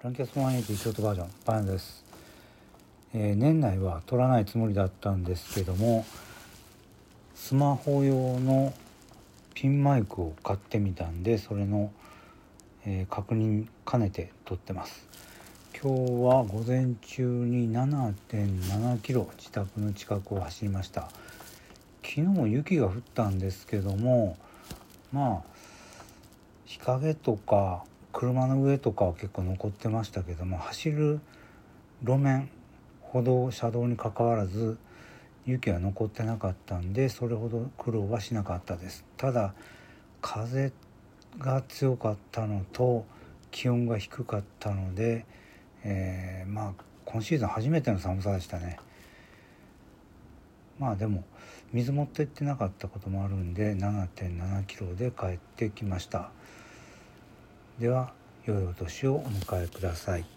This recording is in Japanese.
ランキャス180ショートバージョンバーンです。年内は取らないつもりだったんですけども、スマホ用のピンマイクを買ってみたんで、それの、確認兼ねて撮ってます。今日は午前中に 7.7 キロ自宅の近くを走りました。昨日も雪が降ったんですけども、日陰とか車の上とかは結構残ってましたけども、走る路面、歩道、車道にかかわらず雪は残ってなかったんで、それほど苦労はしなかったです。ただ風が強かったのと気温が低かったので、今シーズン初めての寒さでしたね。でも水持ってってなかったこともあるんで 7.7 キロで帰ってきました。では良いお年をお迎えください。